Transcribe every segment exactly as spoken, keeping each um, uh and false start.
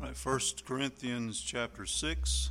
All right, First Corinthians chapter six.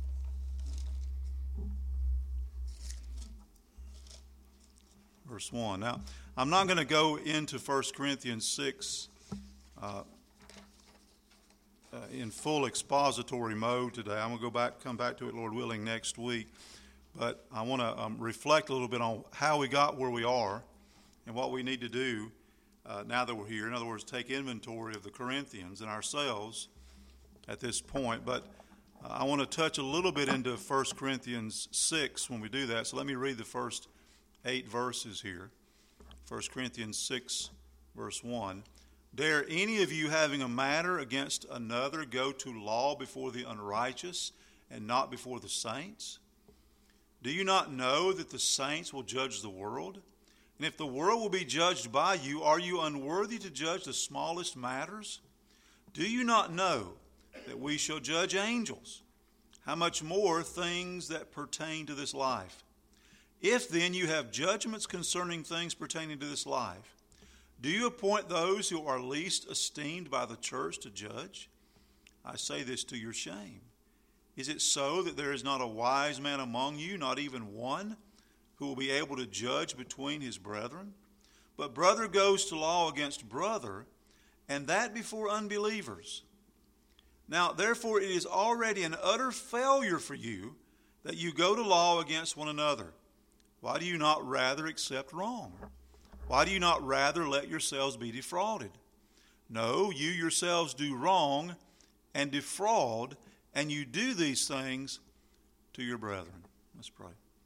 Verse one. Now, I'm not going to go into First Corinthians six uh, uh, in full expository mode today. I'm going to go back, come back to it, Lord willing, next week. But I want to um, reflect a little bit on how we got where we are and what we need to do uh, now that we're here. In other words, take inventory of the Corinthians and ourselves at this point. But uh, I want to touch a little bit into First Corinthians six when we do that. So let me read the first eight verses here. First Corinthians six, verse one. Dare any of you, having a matter against another, go to law before the unrighteous and not before the saints? Do you not know that the saints will judge the world? And if the world will be judged by you, are you unworthy to judge the smallest matters? Do you not know that we shall judge angels? How much more things that pertain to this life? If then you have judgments concerning things pertaining to this life, do you appoint those who are least esteemed by the church to judge? I say this to your shame. Is it so that there is not a wise man among you, not even one, who will be able to judge between his brethren? But brother goes to law against brother, and that before unbelievers. Now, therefore, it is already an utter failure for you that you go to law against one another. Why do you not rather accept wrong? Why do you not rather let yourselves be defrauded? No, you yourselves do wrong and defraud, and you do these things to your brethren. Let's pray.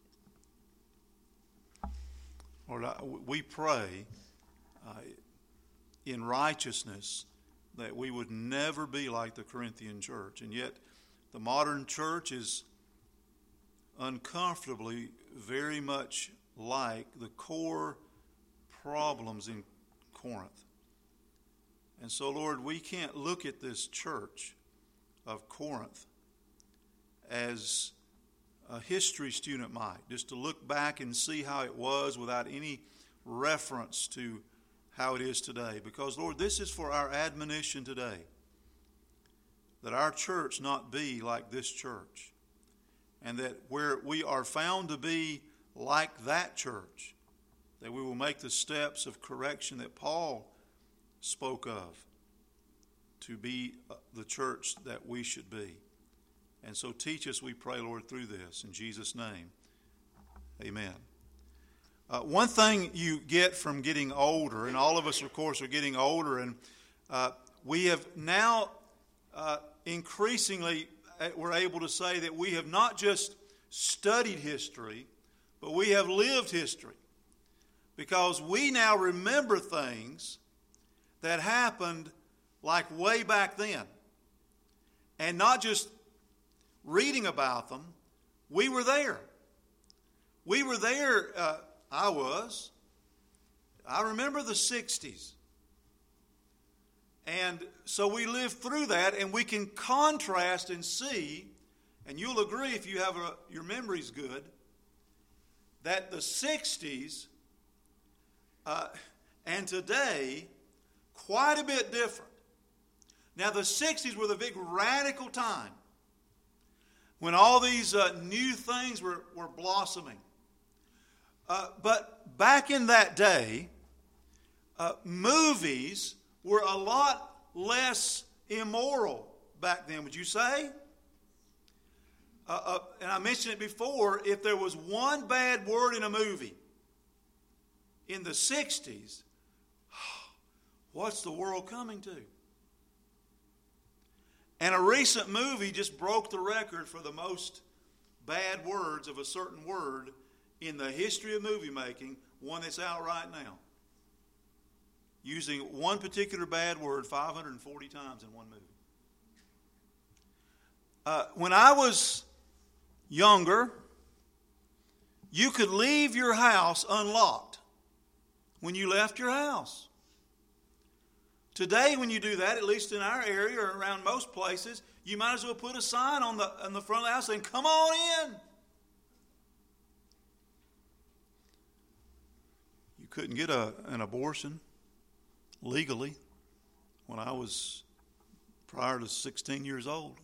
Lord, I, we pray uh, in righteousness that we would never be like the Corinthian church. And yet the modern church is uncomfortably very much like the core problems in Corinth. And so, Lord, we can't look at this church of Corinth as a history student might, just to look back and see how it was without any reference to how it is today. Because, Lord, this is for our admonition today, that our church not be like this church, and that where we are found to be like that church, that we will make the steps of correction that Paul spoke of to be the church that we should be. And so teach us, we pray, Lord, through this. In Jesus' name, amen. Uh, one thing you get from getting older, and all of us, of course, are getting older, and uh, we have now uh, increasingly, we're able to say that we have not just studied history, but we have lived history. Because we now remember things that happened like way back then. And not just reading about them, we were there. We were there, uh, I was. I remember the sixties. And so we lived through that, and we can contrast and see, and you'll agree if you have a, your memory's good, that the sixties uh, and today, quite a bit different. Now, the sixties were the big radical time when all these uh, new things were, were blossoming. Uh, but back in that day, uh, movies were a lot less immoral back then, would you say? Uh, uh, and I mentioned it before, if there was one bad word in a movie in the sixties, what's the world coming to? And a recent movie just broke the record for the most bad words of a certain word in the history of movie making, one that's out right now. Using one particular bad word five hundred forty times in one movie. Uh, when I was younger, you could leave your house unlocked when you left your house. Today, when you do that, at least in our area or around most places, you might as well put a sign on the, on the front of the house saying, "Come on in." You couldn't get a, an abortion legally when I was prior to sixteen years old.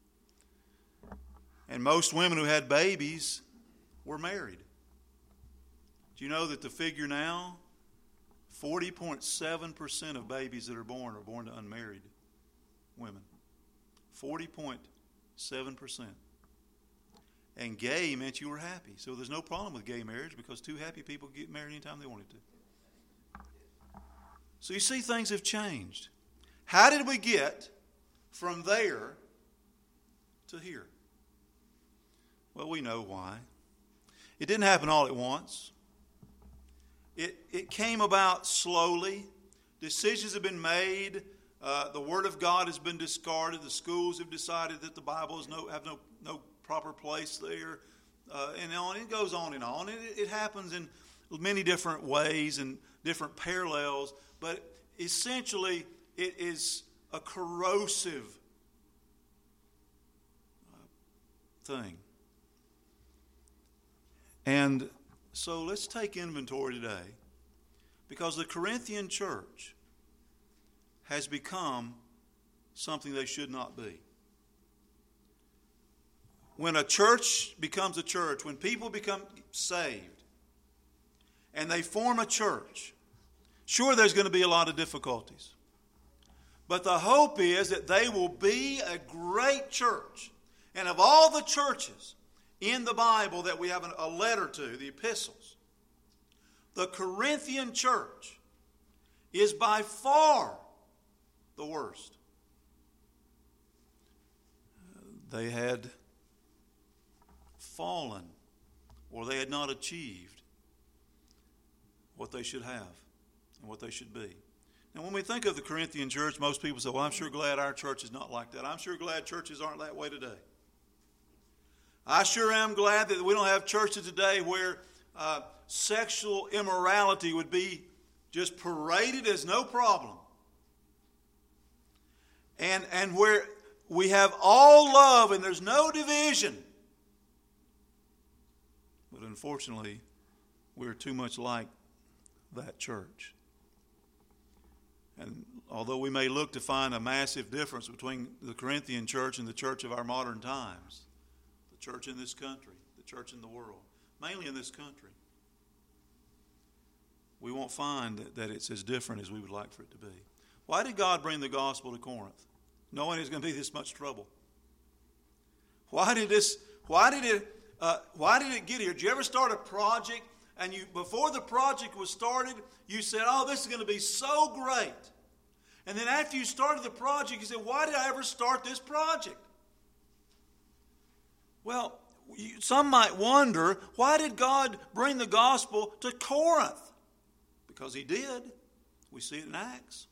And most women who had babies were married. Do you know that the figure now, forty point seven percent of babies that are born are born to unmarried women. forty point seven percent. And gay meant you were happy. So there's no problem with gay marriage because two happy people get married anytime they wanted to. So you see, things have changed. How did we get from there to here? Well, we know why. It didn't happen all at once. It, it came about slowly. Decisions have been made. Uh, the Word of God has been discarded. The schools have decided that the Bible is no have no no proper place there, uh, and on it goes on and on. It, it happens in many different ways and different parallels, but essentially it is a corrosive thing. And so let's take inventory today, because the Corinthian church has become something they should not be. When a church becomes a church, when people become saved and they form a church, sure, there's going to be a lot of difficulties. But the hope is that they will be a great church. And of all the churches in the Bible that we have a letter to, the epistles, the Corinthian church is by far the worst. They had fallen, or they had not achieved what they should have and what they should be. Now, when we think of the Corinthian church, most people say, well, I'm sure glad our church is not like that. I'm sure glad churches aren't that way today. I sure am glad that we don't have churches today where uh, sexual immorality would be just paraded as no problem. And, and where we have all love and there's no division. But unfortunately, we're too much like that church. And although we may look to find a massive difference between the Corinthian church and the church of our modern times, the church in this country, the church in the world, mainly in this country, we won't find that, that it's as different as we would like for it to be. Why did God bring the gospel to Corinth, knowing it was going to be this much trouble? Why did this? Why did it? Uh, why did it get here? Did you ever start a project and you, before the project was started, you said, "Oh, this is going to be so great," and then after you started the project, you said, "Why did I ever start this project?" Well, you, some might wonder, why did God bring the gospel to Corinth? Because He did. We see it in Acts.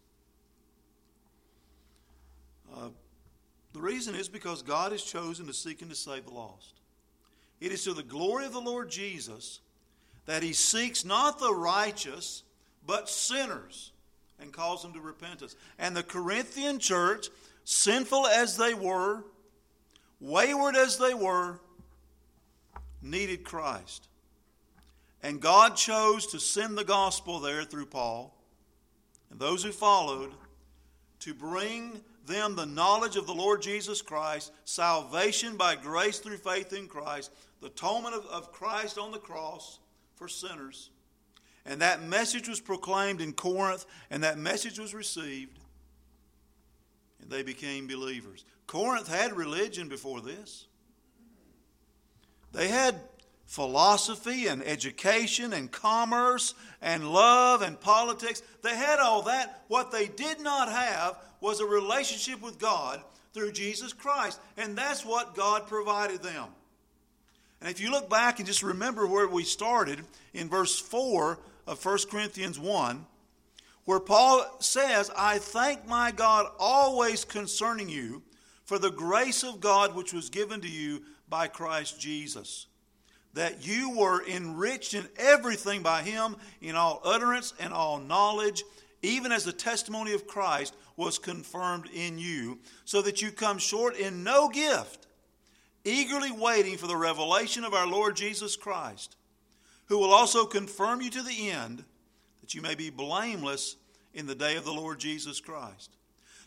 Uh, the reason is because God has chosen to seek and to save the lost. It is to the glory of the Lord Jesus that He seeks not the righteous, but sinners, and calls them to repentance. And the Corinthian church, sinful as they were, wayward as they were, needed Christ. And God chose to send the gospel there through Paul and those who followed to bring them the knowledge of the Lord Jesus Christ, salvation by grace through faith in Christ, the atonement of, of Christ on the cross for sinners. And that message was proclaimed in Corinth, and that message was received, and they became believers. Corinth had religion before this. They had philosophy and education and commerce and love and politics. They had all that. What they did not have was a relationship with God through Jesus Christ. And that's what God provided them. And if you look back and just remember where we started in verse four of First Corinthians one, where Paul says, "I thank my God always concerning you for the grace of God which was given to you by Christ Jesus, that you were enriched in everything by Him, in all utterance and all knowledge, even as the testimony of Christ was confirmed in you, so that you come short in no gift, eagerly waiting for the revelation of our Lord Jesus Christ, who will also confirm you to the end, that you may be blameless in the day of the Lord Jesus Christ."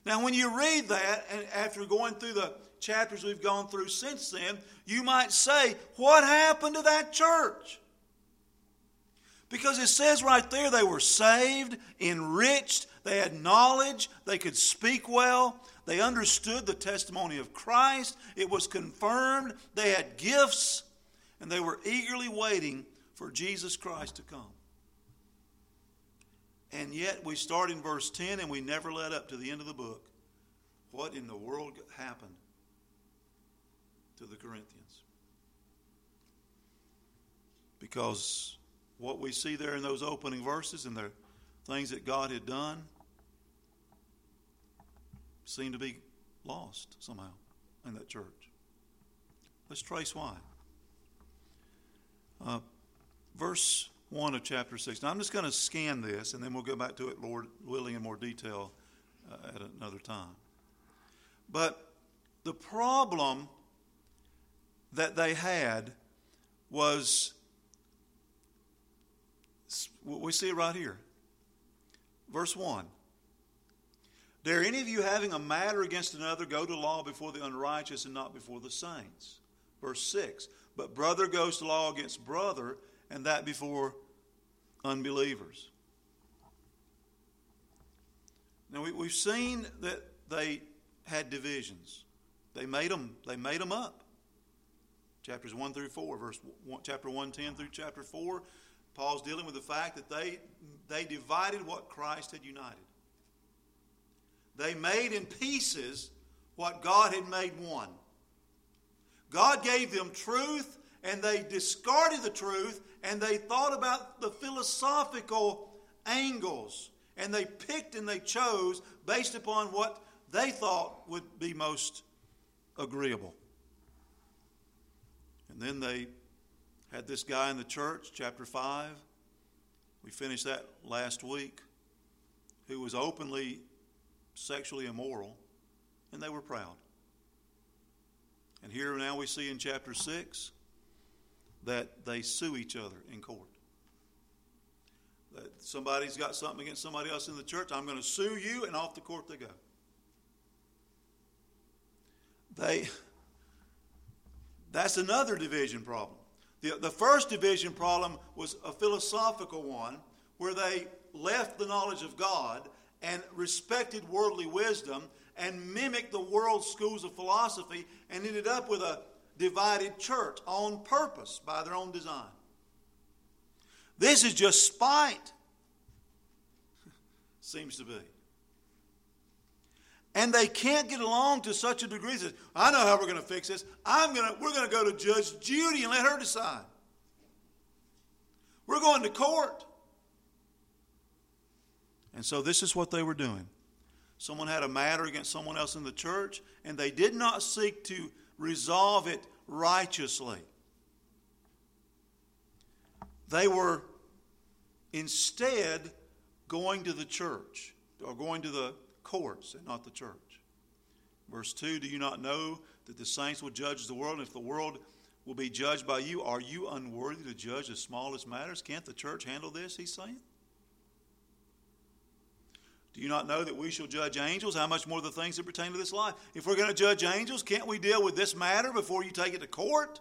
Now, when you read that, and after going through the chapters we've gone through since then, you might say, what happened to that church? Because it says right there they were saved, enriched, they had knowledge, they could speak well, they understood the testimony of Christ, it was confirmed, they had gifts, and they were eagerly waiting for Jesus Christ to come. And yet we start in verse ten and we never led up to the end of the book. What in the world happened to the Corinthians? Because what we see there in those opening verses and the things that God had done seemed to be lost somehow in that church. Let's trace why. Uh, verse one of chapter six. Now I'm just going to scan this and then we'll go back to it, Lord willing, in more detail uh, at another time. But the problem that they had was, we see it right here. Verse one. Dare any of you having a matter against another go to law before the unrighteous and not before the saints? Verse six. But brother goes to law against brother, and that before unbelievers. Now we, we've seen that they had divisions. They made them. They made them up. Chapters one through four, verse one, chapter one ten through chapter four. Paul's dealing with the fact that they they divided what Christ had united. They made in pieces what God had made one. God gave them truth, and they discarded the truth, and they thought about the philosophical angles, and they picked and they chose based upon what they thought would be most agreeable. And then they had this guy in the church, chapter five. We finished that last week, who was openly sexually immoral, and they were proud. And here now we see in chapter six that they sue each other in court. That somebody's got something against somebody else in the church. I'm going to sue you, and off to court they go. They, that's another division problem. The, the first division problem was a philosophical one, where they left the knowledge of God and respected worldly wisdom and mimicked the world's schools of philosophy and ended up with a divided church on purpose by their own design. This is just spite. Seems to be. And they can't get along to such a degree that, I know how we're going to fix this. I'm going to, we're going to go to Judge Judy and let her decide. We're going to court. And so this is what they were doing. Someone had a matter against someone else in the church, and they did not seek to resolve it righteously. They were instead going to the church, or going to the courts and not the church. Verse two, do you not know that the saints will judge the world, and if the world will be judged by you, are you unworthy to judge the smallest matters? Can't the church handle this, he's saying? Do you not know that we shall judge angels? How much more the things that pertain to this life? If we're going to judge angels, can't we deal with this matter before you take it to court?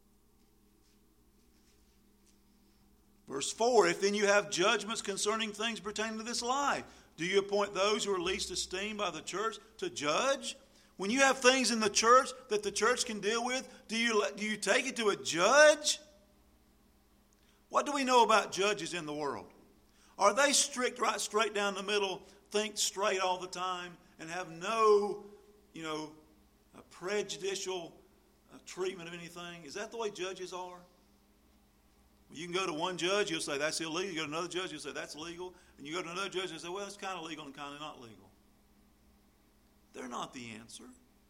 Verse four, if then you have judgments concerning things pertaining to this life, do you appoint those who are least esteemed by the church to judge? When you have things in the church that the church can deal with, do you, do you take it to a judge? What do we know about judges in the world? Are they strict, right straight down the middle, think straight all the time, and have no, you know, prejudicial uh, treatment of anything? Is that the way judges are? You can go to one judge, you'll say that's illegal. You go to another judge, you'll say that's legal. And you go to another judge, you'll say, well, it's kind of legal and kind of not legal. They're not the answer.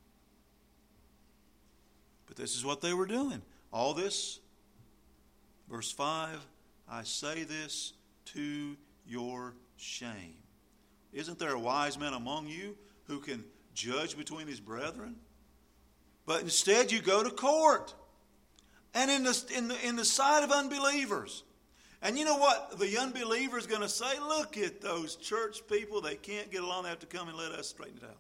But this is what they were doing. All this, verse five, I say this to your shame. Isn't there a wise man among you who can judge between his brethren? But instead you go to court. And in the, in the, in the sight of unbelievers, And you know what the unbeliever is going to say? Look at those church people. They can't get along. They have to come and let us straighten it out.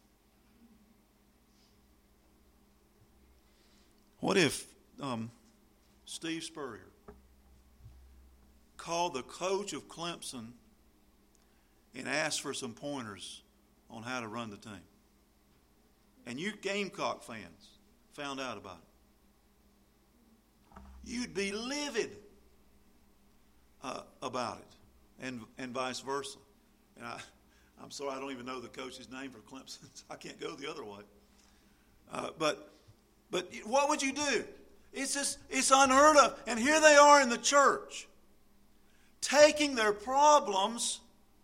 What if um, Steve Spurrier called the coach of Clemson and asked for some pointers on how to run the team? And you Gamecock fans found out about it. You'd be livid uh, about it, and and vice versa. And I, I'm sorry, I don't even know the coach's name for Clemson. I can't go the other way. Uh, but but what would you do? It's just it's unheard of. And here they are in the church, taking their problems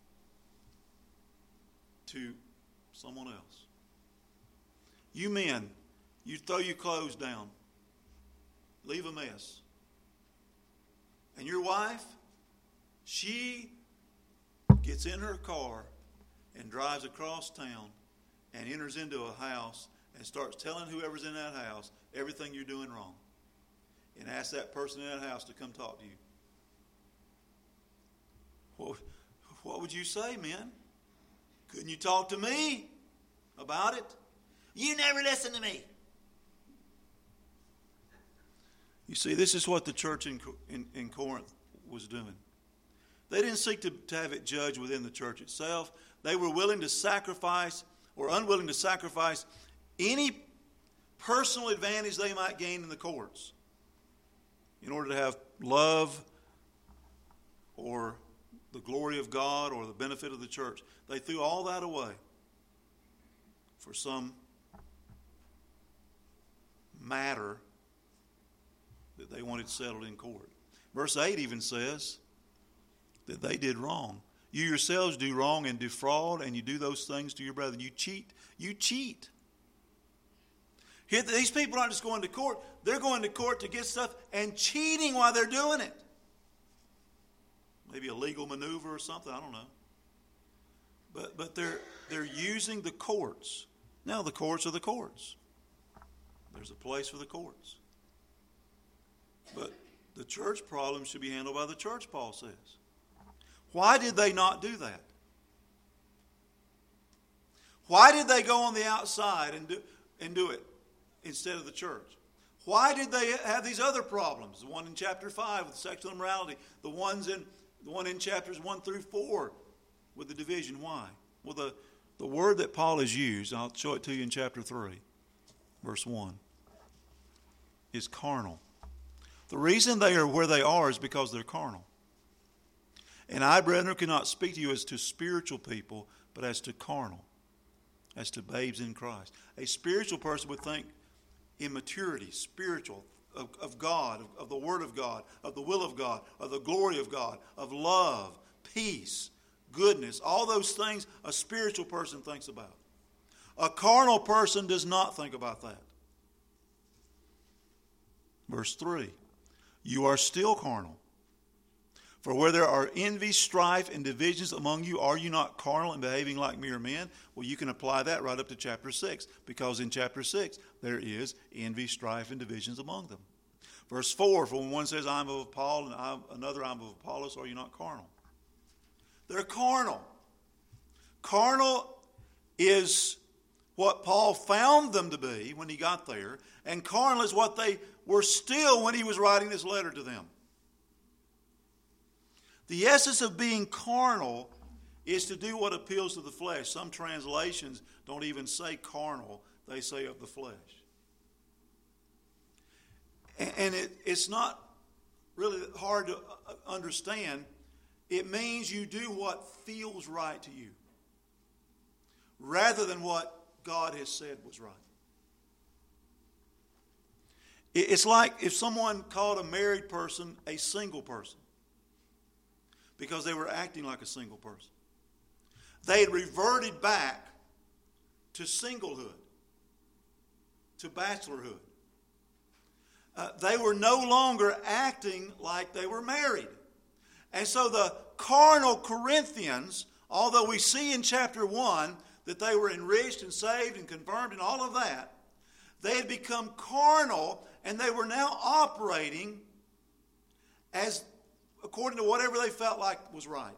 to someone else. You men, you throw your clothes down, leave a mess. And your wife, she gets in her car and drives across town and enters into a house and starts telling whoever's in that house everything you're doing wrong. And asks that person in that house to come talk to you. What, what would you say, men? Couldn't you talk to me about it? You never listen to me. You see, this is what the church in, in, in Corinth was doing. They didn't seek to, to have it judged within the church itself. They were willing to sacrifice or unwilling to sacrifice any personal advantage they might gain in the courts in order to have love or the glory of God or the benefit of the church. They threw all that away for some matter that they wanted settled in court. Verse eight even says that they did wrong. You yourselves do wrong and defraud, and you do those things to your brethren. You cheat. You cheat. Here, these people aren't just going to court. They're going to court to get stuff and cheating while they're doing it. Maybe a legal maneuver or something. I don't know. But but they're they're using the courts. Now the courts are the courts. There's a place for the courts. But the church problem should be handled by the church, Paul says. Why did they not do that? Why did they go on the outside and do, and do it instead of the church? Why did they have these other problems? The one in chapter five with sexual immorality, the ones in the one in chapters one through four with the division. Why? Well, the, the word that Paul has used, I'll show it to you in chapter three, verse one, is carnal. The reason they are where they are is because they're carnal. And I, brethren, cannot speak to you as to spiritual people, but as to carnal, as to babes in Christ. A spiritual person would think immaturity, spiritual, of, of God, of, of the Word of God, of the will of God, of the glory of God, of love, peace, goodness, all those things a spiritual person thinks about. A carnal person does not think about that. Verse three, you are still carnal. For where there are envy, strife, and divisions among you, are you not carnal and behaving like mere men? Well, you can apply that right up to chapter six, because in chapter six there is envy, strife, and divisions among them. Verse four, for when one says, I'm of Paul, and I'm, another, I'm of Apollos, are you not carnal? They're carnal. Carnal is what Paul found them to be when he got there, and carnal is what they were still when he was writing this letter to them. The essence of being carnal is to do what appeals to the flesh. Some translations don't even say carnal, they say of the flesh. And it, it's not really hard to understand. It means you do what feels right to you, rather than what God has said was right. It's like if someone called a married person a single person, because they were acting like a single person. They had reverted back to singlehood, to bachelorhood. Uh, they were no longer acting like they were married. And so the carnal Corinthians, although we see in chapter one that they were enriched and saved and confirmed and all of that, they had become carnal, and they were now operating as according to whatever they felt like was right.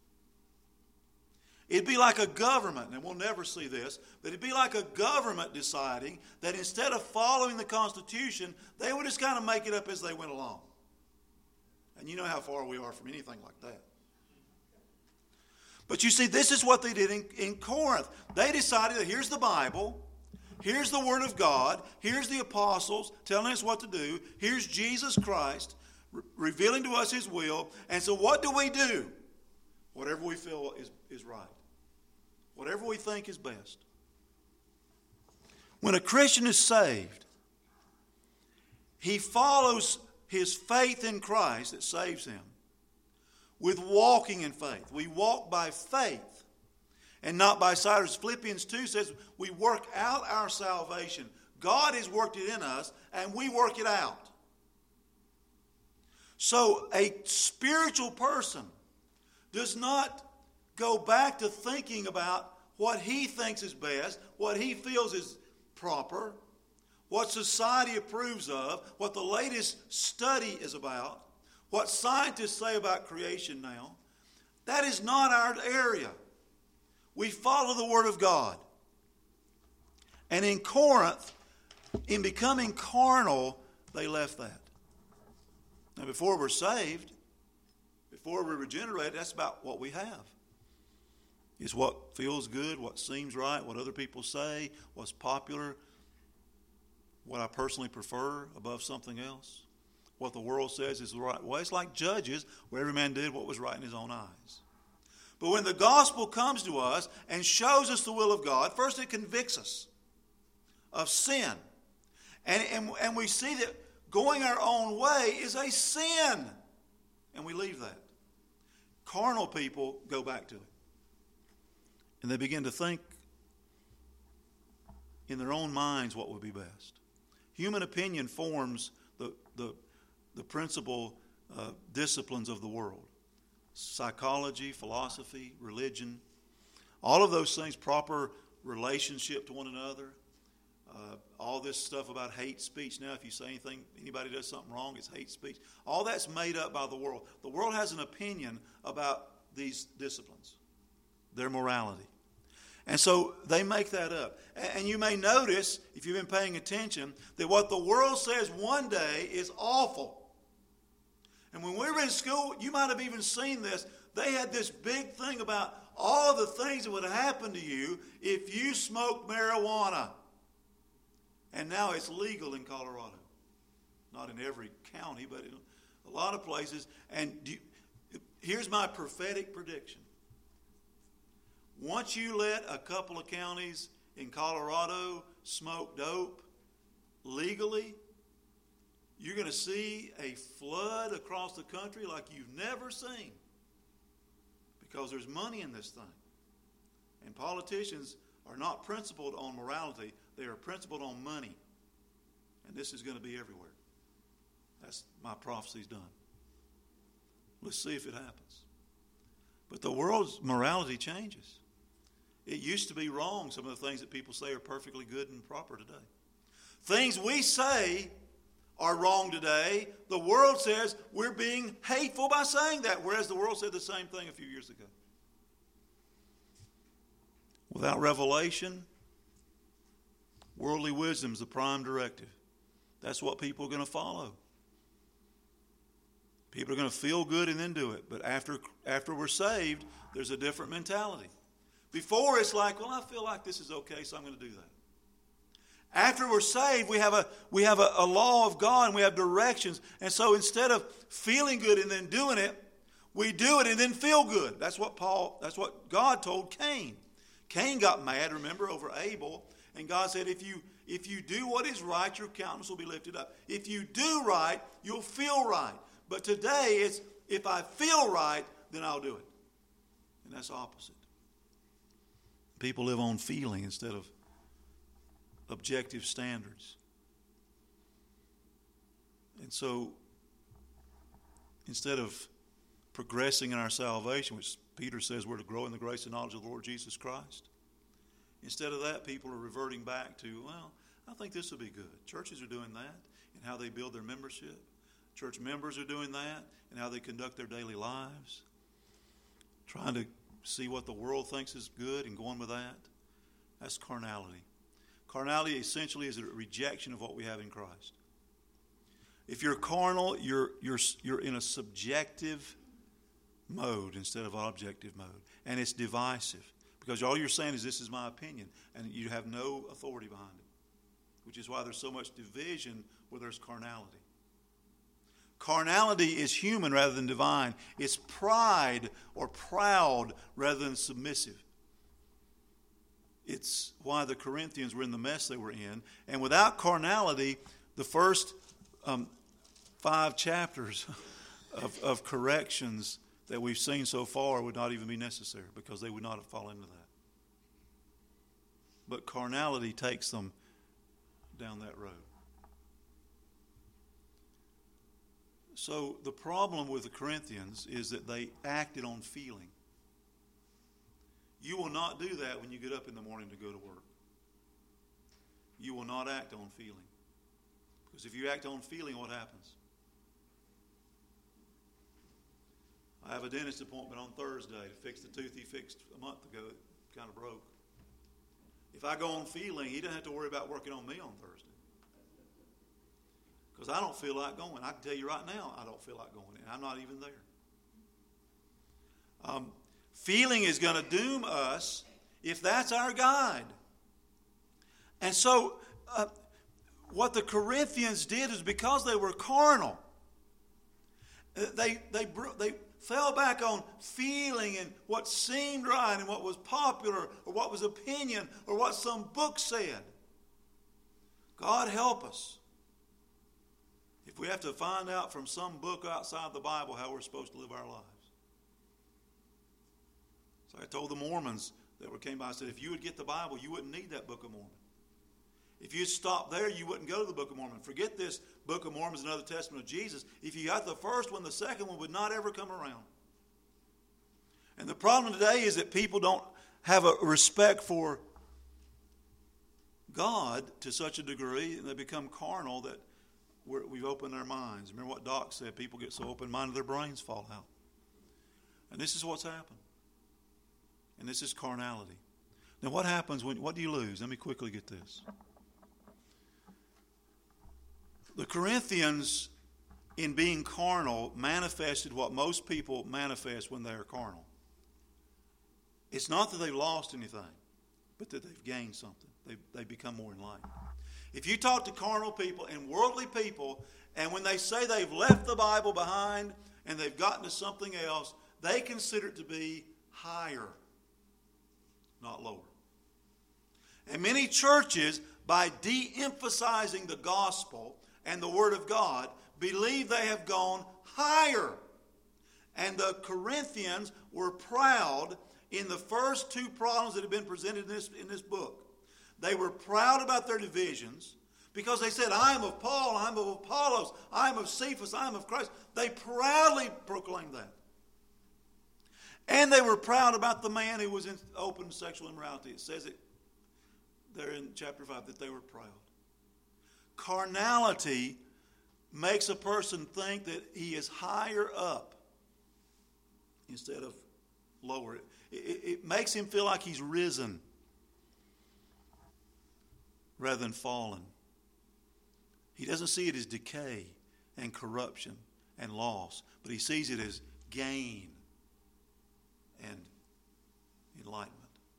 It'd be like a government, and we'll never see this, but it'd be like a government deciding that instead of following the Constitution, they would just kind of make it up as they went along. And you know how far we are from anything like that. But you see, this is what they did in, in Corinth. They decided that here's the Bible, here's the Word of God, here's the apostles telling us what to do, here's Jesus Christ re- revealing to us His will, and so what do we do? Whatever we feel is, is right. Whatever we think is best. When a Christian is saved, he follows his faith in Christ that saves him with walking in faith. We walk by faith and not by sight. As Philippians two says, we work out our salvation. God has worked it in us, and we work it out. So a spiritual person does not go back to thinking about what he thinks is best, what he feels is proper, what society approves of, what the latest study is about, what scientists say about creation now. That is not our area. We follow the Word of God. And in Corinth, in becoming carnal, they left that. Now, before we're saved, before we're regenerated, that's about what we have. It's what feels good, what seems right, what other people say, what's popular, what I personally prefer above something else, what the world says is the right way. It's like Judges, where every man did what was right in his own eyes. But when the gospel comes to us and shows us the will of God, first it convicts us of sin. And, and, and we see that going our own way is a sin. And we leave that. Carnal people go back to it. And they begin to think in their own minds what would be best. Human opinion forms the, the, the principal uh, disciplines of the world. Psychology, philosophy, religion, all of those things, proper relationship to one another, uh, all this stuff about hate speech. Now, if you say anything, anybody does something wrong, it's hate speech. All that's made up by the world. The world has an opinion about these disciplines, their morality. And so they make that up. And you may notice, if you've been paying attention, that what the world says one day is awful. And when we were in school, you might have even seen this. They had this big thing about all the things that would happen to you if you smoked marijuana. And now it's legal in Colorado. Not in every county, but in a lot of places. And do you, here's my prophetic prediction. Once you let a couple of counties in Colorado smoke dope legally, you're going to see a flood across the country like you've never seen. Because there's money in this thing. And politicians are not principled on morality. They are principled on money. And this is going to be everywhere. That's my prophecy's done. Let's see if it happens. But the world's morality changes. It used to be wrong. Some of the things that people say are perfectly good and proper today. Things we say are wrong today. The world says we're being hateful by saying that, whereas the world said the same thing a few years ago. Without revelation, worldly wisdom is the prime directive. That's what people are going to follow. People are going to feel good and then do it. But after, after we're saved, there's a different mentality. Before, it's like, well, I feel like this is okay, so I'm going to do that. After we're saved, we have a we have a, a law of God, and we have directions. And so instead of feeling good and then doing it, we do it and then feel good. That's what Paul, that's what God told Cain. Cain got mad, remember, over Abel. And God said, if you if you do what is right, your countenance will be lifted up. If you do right, you'll feel right. But today, it's if I feel right, then I'll do it. And that's opposite. People live on feeling instead of objective standards. And so, instead of progressing in our salvation, which Peter says we're to grow in the grace and knowledge of the Lord Jesus Christ, instead of that, people are reverting back to, well, I think this will be good. Churches are doing that in how they build their membership. Church members are doing that and how they conduct their daily lives, trying to see what the world thinks is good and going with that. That's carnality. Carnality essentially is a rejection of what we have in Christ. If you're carnal, you're you're you're in a subjective mode instead of objective mode, and it's divisive because all you're saying is this is my opinion, and you have no authority behind it, which is why there's so much division where there's carnality. Carnality is human rather than divine. It's pride or proud rather than submissive. It's why the Corinthians were in the mess they were in. And without carnality, the first um, five chapters of, of corrections that we've seen so far would not even be necessary because they would not have fallen into that. But carnality takes them down that road. So the problem with the Corinthians is that they acted on feeling. You will not do that when you get up in the morning to go to work. You will not act on feeling. Because if you act on feeling, what happens? I have a dentist appointment on Thursday to fix the tooth he fixed a month ago. It kind of broke. If I go on feeling, he doesn't have to worry about working on me on Thursday. Because I don't feel like going. I can tell you right now, I don't feel like going, and I'm not even there. Um, feeling is going to doom us if that's our guide. And so, uh, what the Corinthians did is because they were carnal, they they they fell back on feeling and what seemed right and what was popular or what was opinion or what some book said. God help us. If we have to find out from some book outside the Bible how we're supposed to live our lives. So I told the Mormons that came by, I said, if you would get the Bible, you wouldn't need that Book of Mormon. If you stopped there, you wouldn't go to the Book of Mormon. Forget this Book of Mormon is another testament of Jesus. If you got the first one, the second one would not ever come around. And the problem today is that people don't have a respect for God to such a degree, and they become carnal that We're, we've opened our minds. Remember what Doc said, people get so open-minded their brains fall out. And this is what's happened. And this is carnality. Now what happens when, what do you lose? Let me quickly get this. The Corinthians, in being carnal, manifested what most people manifest when they are carnal. It's not that they've lost anything, but that they've gained something. They they become more enlightened. If you talk to carnal people and worldly people, and when they say they've left the Bible behind and they've gotten to something else, they consider it to be higher, not lower. And many churches, by de-emphasizing the gospel and the Word of God, believe they have gone higher. And the Corinthians were proud in the first two problems that have been presented in this, in this book. They were proud about their divisions because they said, I am of Paul, I am of Apollos, I am of Cephas, I am of Christ. They proudly proclaimed that. And they were proud about the man who was in open sexual immorality. It says it there in chapter five that they were proud. Carnality makes a person think that he is higher up instead of lower. It, it, it makes him feel like he's risen rather than fallen. He doesn't see it as decay and corruption and loss, but he sees it as gain and enlightenment.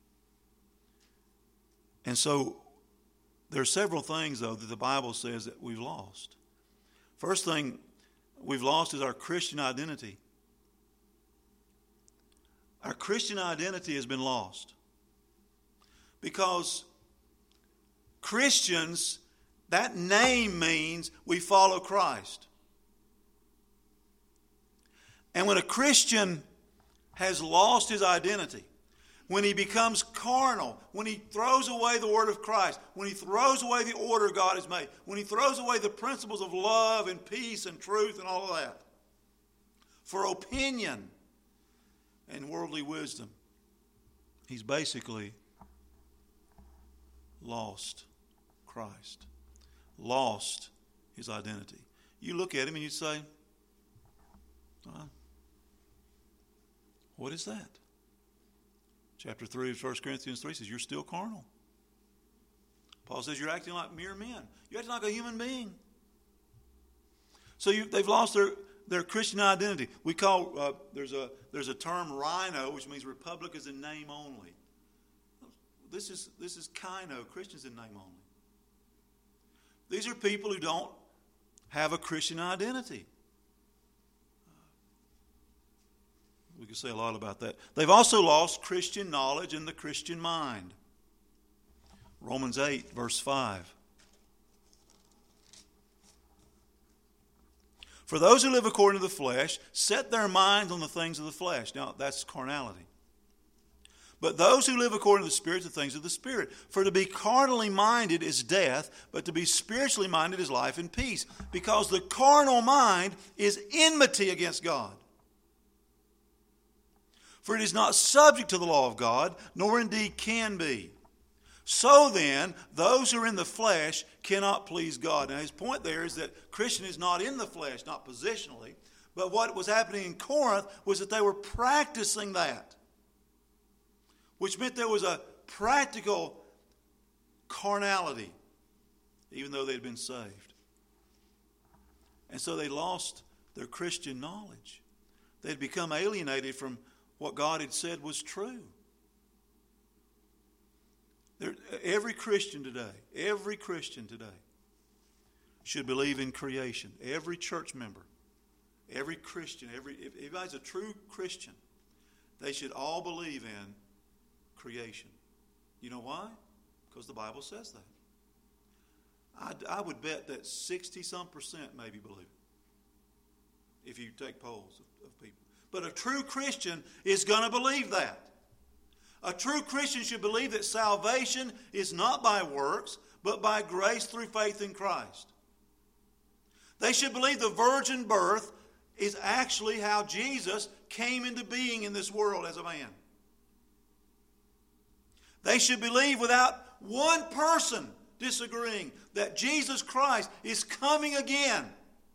And so there are several things, though, that the Bible says that we've lost. First thing we've lost is our Christian identity. Our Christian identity has been lost because Christians, that name means we follow Christ. And when a Christian has lost his identity, when he becomes carnal, when he throws away the Word of Christ, when he throws away the order God has made, when he throws away the principles of love and peace and truth and all of that, for opinion and worldly wisdom, he's basically lost Christ, lost his identity. you look at him and you say, uh, what is that? Chapter three of First Corinthians three says, you're still carnal. Paul says, you're acting like mere men. You're acting like a human being. So you, they've lost their, their Christian identity. We call, uh, there's a there's a term rhino, which means republic is in name only. This is, this is kino, Christians in name only. These are people who don't have a Christian identity. We can say a lot about that. They've also lost Christian knowledge and the Christian mind. Romans eight, verse five. For those who live according to the flesh set their minds on the things of the flesh. Now, that's carnality. But those who live according to the Spirit, the things of the Spirit. For to be carnally minded is death, but to be spiritually minded is life and peace. Because the carnal mind is enmity against God. For it is not subject to the law of God, nor indeed can be. So then, those who are in the flesh cannot please God. Now his point there is that Christian is not in the flesh, not positionally. But what was happening in Corinth was that they were practicing that. Which meant there was a practical carnality, even though they'd been saved. And so they lost their Christian knowledge. They'd become alienated from what God had said was true. There, every Christian today, every Christian today should believe in creation. Every church member, every Christian, every if anybody's a true Christian, they should all believe in creation. You know why? Because the Bible says that. I, I would bet that sixty-some percent maybe believe it, if you take polls of, of people. But a true Christian is going to believe that. A true Christian should believe that salvation is not by works, but by grace through faith in Christ. They should believe the virgin birth is actually how Jesus came into being in this world as a man. They should believe without one person disagreeing that Jesus Christ is coming again.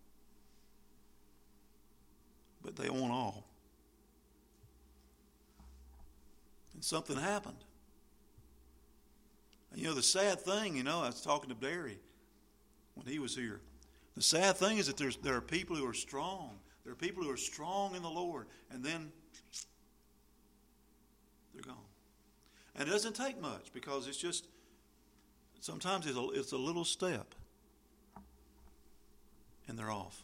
But they won't all. And something happened. And you know, the sad thing, you know, I was talking to Barry when he was here. The sad thing is that there's, there are people who are strong. There are people who are strong in the Lord. And then they're gone. And it doesn't take much because it's just, sometimes it's a, it's a little step. And they're off.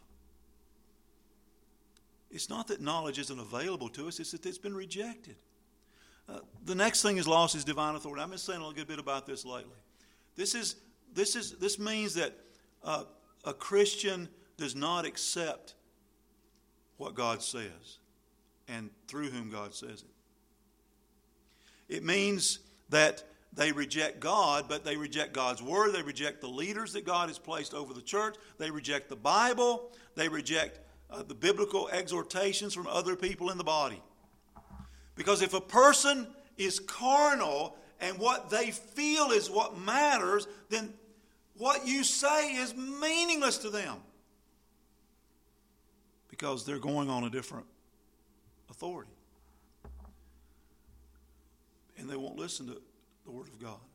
It's not that knowledge isn't available to us, it's that it's been rejected. Uh, the next thing is lost is divine authority. I've been saying a little good bit about this lately. This is this is this means that uh, a Christian does not accept what God says and through whom God says it. It means that they reject God, but they reject God's word. They reject the leaders that God has placed over the church. They reject the Bible. They reject uh, the biblical exhortations from other people in the body. Because if a person is carnal and what they feel is what matters, then what you say is meaningless to them. Because they're going on a different authority. And they won't listen to the Word of God.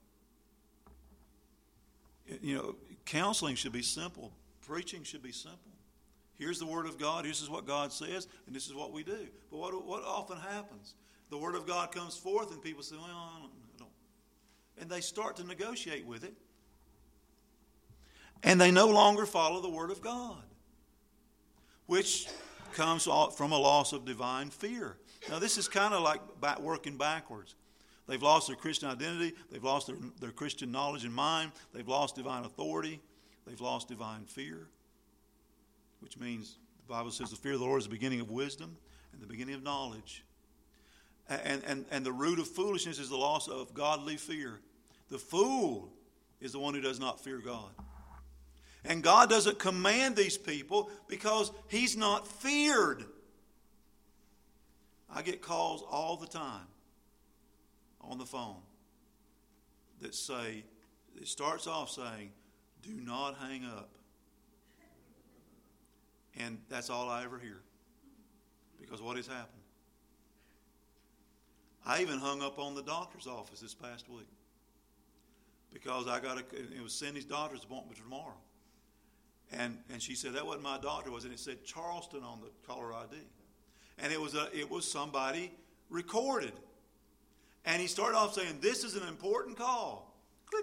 You know, counseling should be simple. Preaching should be simple. Here's the Word of God. This is what God says, and this is what we do. But what, what often happens? The Word of God comes forth, and people say, well, I don't, I don't. And they start to negotiate with it. And they no longer follow the Word of God, which comes from a loss of divine fear. Now, this is kind of like back, working backwards. They've lost their Christian identity. They've lost their, their Christian knowledge and mind. They've lost divine authority. They've lost divine fear, which means the Bible says the fear of the Lord is the beginning of wisdom and the beginning of knowledge. And, and, and the root of foolishness is the loss of godly fear. The fool is the one who does not fear God. And God doesn't command these people because He's not feared. I get calls all the time on the phone that say, it starts off saying, do not hang up. And that's all I ever hear. Because what has happened? I even hung up on the doctor's office this past week. Because I got a, it was Cindy's doctor's appointment tomorrow. And and she said that wasn't my doctor, was it? It said Charleston on the caller I D. And it was a, it was somebody recorded. And he started off saying, "This is an important call." Click.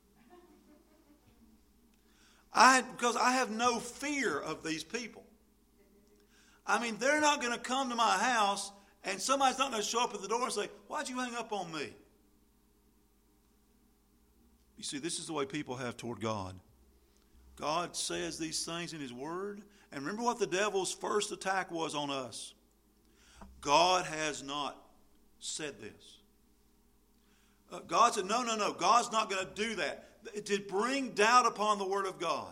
I because I have no fear of these people. I mean, they're not going to come to my house and somebody's not going to show up at the door and say, "Why'd you hang up on me?" You see, this is the way people have toward God. God says these things in His Word. And remember what the devil's first attack was on us. God has not said this. Uh, God said, no, no, no. God's not going to do that. To bring doubt upon the Word of God.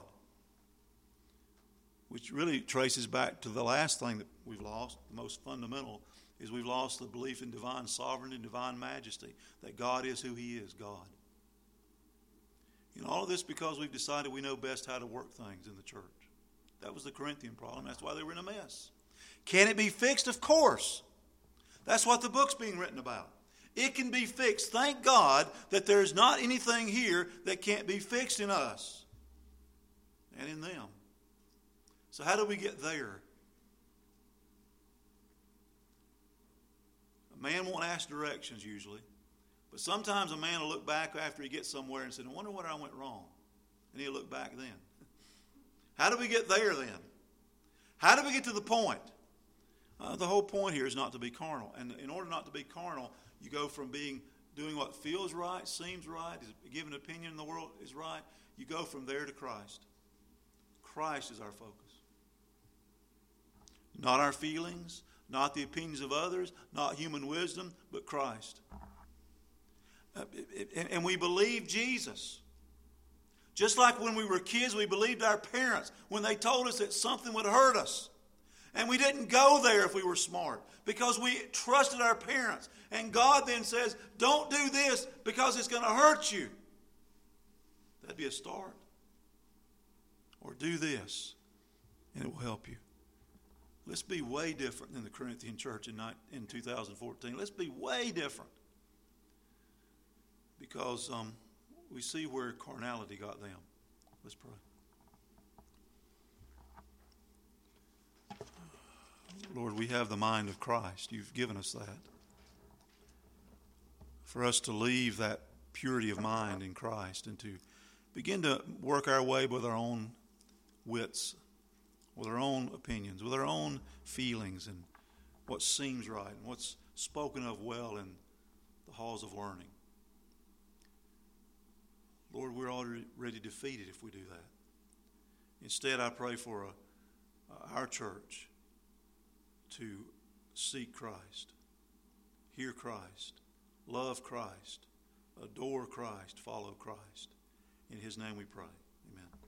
Which really traces back to the last thing that we've lost, the most fundamental, is we've lost the belief in divine sovereignty and divine majesty. That God is who He is, God. And all of this because we've decided we know best how to work things in the church. That was the Corinthian problem. That's why they were in a mess. Can it be fixed? Of course. That's what the book's being written about. It can be fixed. Thank God that there's not anything here that can't be fixed in us and in them. So how do we get there? A man won't ask directions usually. But sometimes a man will look back after he gets somewhere and say, "I wonder where I went wrong." And he'll look back then. How do we get there then? How do we get to the point? Uh, the whole point here is not to be carnal. And in order not to be carnal, you go from being doing what feels right, seems right, is giving an opinion in the world is right. You go from there to Christ. Christ is our focus. Not our feelings, not the opinions of others, not human wisdom, but Christ. Uh, and, and we believe Jesus. Just like when we were kids, we believed our parents when they told us that something would hurt us. And we didn't go there if we were smart because we trusted our parents. And God then says, "Don't do this because it's going to hurt you." That'd be a start. Or do this and it will help you. Let's be way different than the Corinthian church in, in two thousand fourteen. Let's be way different. Because um, we see where carnality got them. Let's pray. Lord, we have the mind of Christ. You've given us that. For us to leave that purity of mind in Christ and to begin to work our way with our own wits, with our own opinions, with our own feelings and what seems right and what's spoken of well in the halls of learning. Lord, we're already defeated if we do that. Instead, I pray for a, uh, our church to seek Christ, hear Christ, love Christ, adore Christ, follow Christ. In His name we pray. Amen.